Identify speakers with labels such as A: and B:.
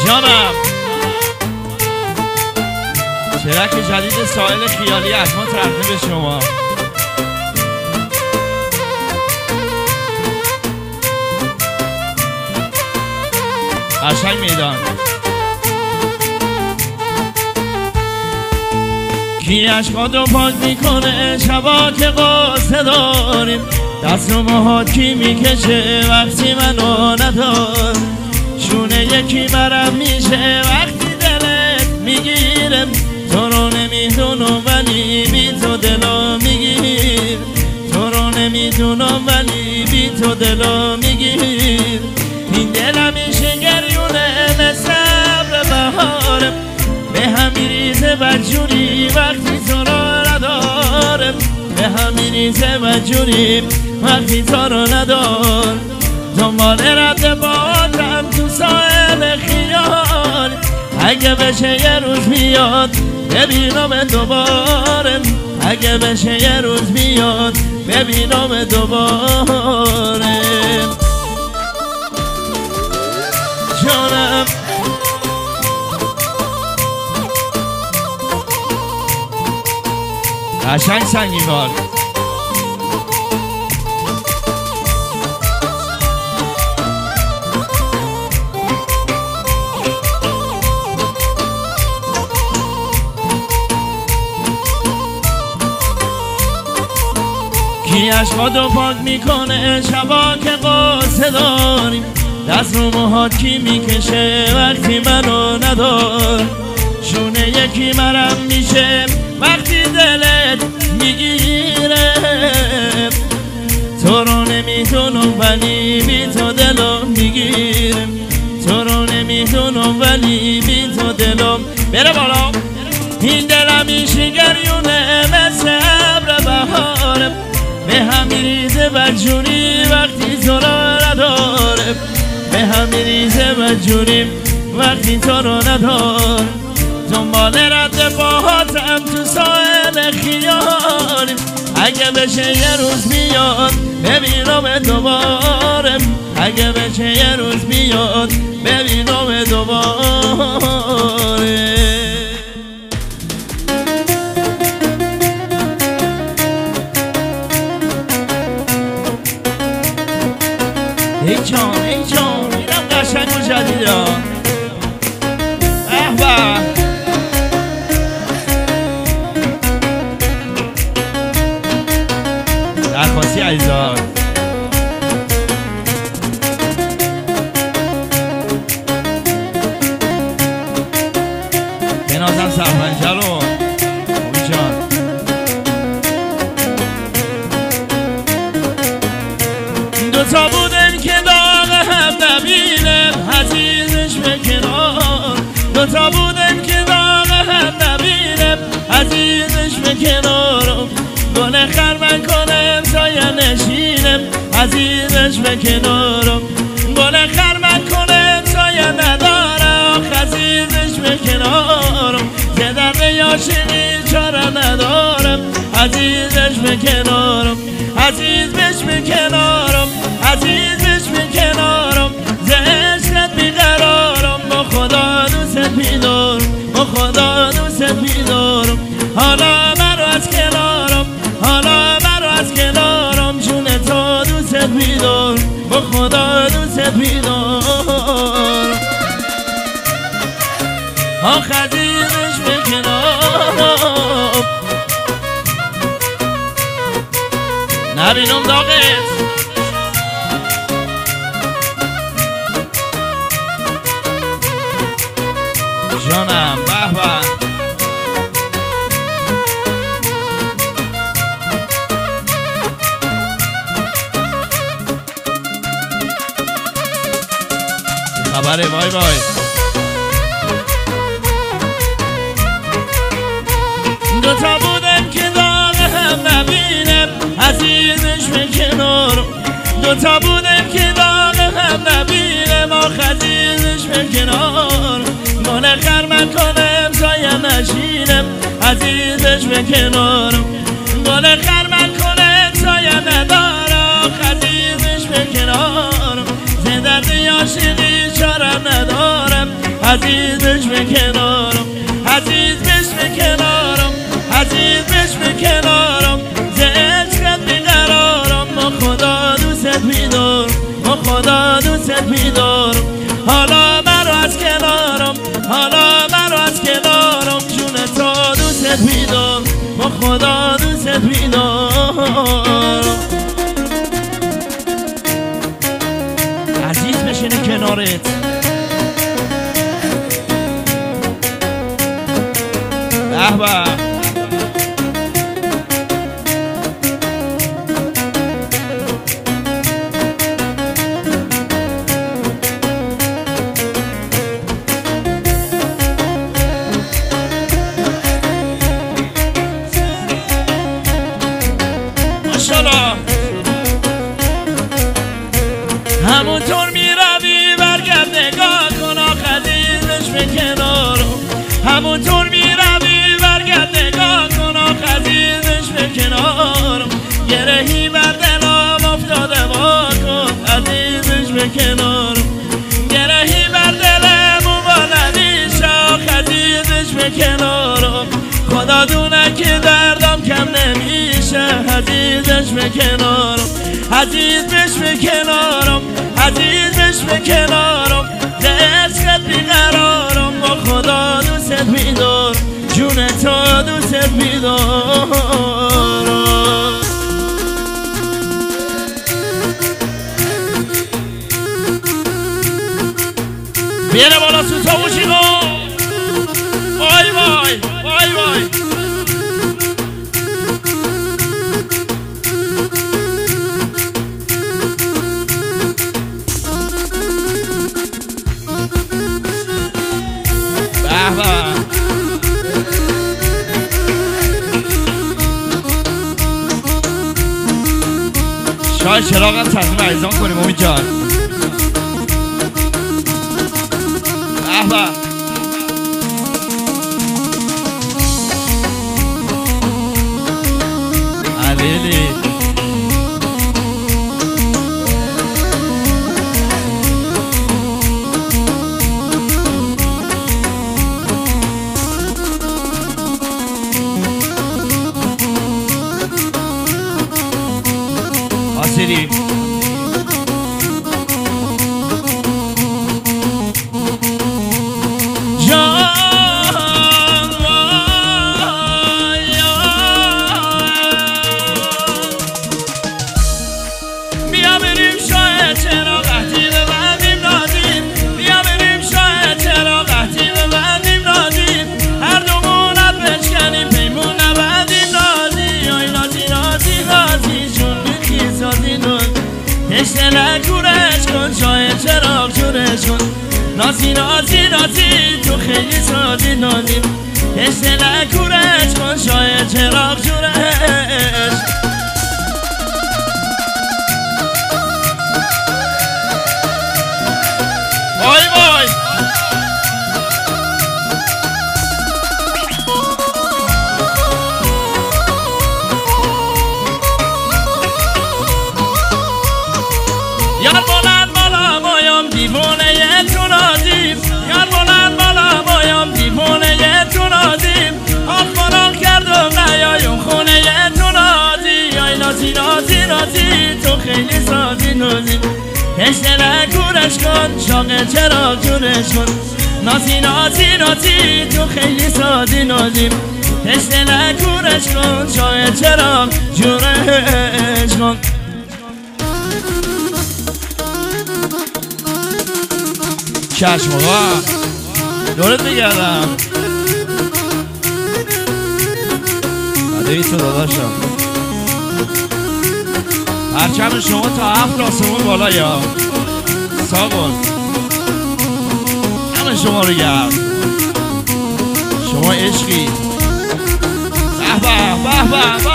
A: جانم ترک جدید ساحل خیالی از ما تقدیم به شما. قشنگ میدان کی عشقاتو پاک میکنه شبا که قصه داریم دست رو موهات کی میکشه وقتی منو ندار شونه یکی برم میشه وقتی دلت میگیره تو رو نمیدونم ولی بی تو دلو میگیر تو رو نمیدونم ولی بی تو دلو میگیر این دلم میشه گریونه مثل ابر بهاره به هم میریزه بدجوری وقتی تو رو نداره به هم میریزه بدجوری وقتی تو رو ندار دنبال رد بادم تو ساحل خیال اگه بشه یه روز بیاد ببینم دوباره اگه بشه یه روز بیاد ببینم دوباره جانم قشنگ سنگین بار کی عشقاتو پاک میکنه شبا که قصه داریم دست رو موهات کی میکشه وقتی منو ندار شونه یکی مرم میشه وقتی دلت میگیره تو رو نمیدونم ولی بی تو دلو میگیرم تو رو نمیدونم ولی بی تو دلو بره بالا این دلم میشه گریونه مثل ابر بهاره به هم میریزه بدجوری وقتی تو رو نداره به هم میریزه بدجوری وقتی تو رو ندار دنبال رد باهاتم تو ساحل خیالیم اگه بشه یه روز بیاد ببینم دوباره اگه بشه یه روز بیاد ببینم دوباره ای جان اینم قشنگ و جدیده احبه درخواستی عزیزان بنازم سرپنجه رو خوبی جان دوتا بودن که داغ هم نبینه عزیزش به کنار دوتا بودن که داغ هم نبینه عزیزش به کنارم گل خرمن کنم سایه نشینم عزیزش به کنارم گل خرمن کنم سایه ندارم عزیزش به کنارم زدن یاشقی چاره ندارم عزیزش به کنارم عزیزش به کنارم عزیزش به کنارم زشتت بیقرارم با خدا دوست بیدارم با خدا دوست بیدارم حالا مرو از کنارم حالا مرو از کنارم جون تو دوست بیدارم با خدا دوست بیدارم آخ عزیزش به کنارم نبینم داغت جانم به به خبره بای بای دوتا بودن که داغ هم نبینم عزیزش به کنارم دوتا بودن که داغ هم نبینم آخ عزیزش به کنارم گل خرمن کنم سایه نشینم عزیزش به کنارم گل خرمن کنم سایه ندارم عزیزش به کنارم زدن یاشقی چاره ندارم عزیز عزیز بشینه کنارت. به به همونطور میروی برگرد نگاه کن عزیزش به کنارم. همونطور میروی برگرد نگاه کن عزیزش به کنارم. گرهی بر دلم افتاده وا کن عزیزش به کنارم. گرهی بر دلم نمیشه عزیزش به کنارم. خدا دونه که دردم کم نمیشه عزیزش به کنارم. عزیز بش به کنارم، عزیز بش به کنارم. عشقت بیقرارم با خدا دوست میدارم. جون تو دوست میدارم. بیاره بالا سوسا موشیقا. وای وای وای وای شاید چراغ هم تصمیم عریضان کنیم امید جان. به به علیلی آسیری بیا بریم شاید چرا قحطی ببندیم نازیم. بیا بریم شاید چرا قحطی ببندیم نازیم. هر دومونت بشکنیم پیمون نبندیم نازی. آی نازی نازی نازی جون میخی سازی نون. هشته نکورش کن شاید چرا جورش کن. نازی نازی نازی تو خیلی سازی نازیم. هشته نکورش کن شاید چرا جورش. وای وای یار بلند بالا بایم دیوانه تو نازیم. یار بلند بالا بایم دیوانه تو نازیم. آخمانان کردم نیایم خونه تو نازی. آی نازی نازی نازی تو خیلی سازی نازیم. هشته نکورش کن شاقه چرا جورش کن. نازی نازی نازی تو خیلی سازی نازیم. هشته نکورش کن شاید چرا جورش کن. چشم آقا دورت بگردم. بعد تو داداشم پرچم شما تا 7 آسمون بالا یا ساقون همه شما رو گرد. شما عشقی. به به به به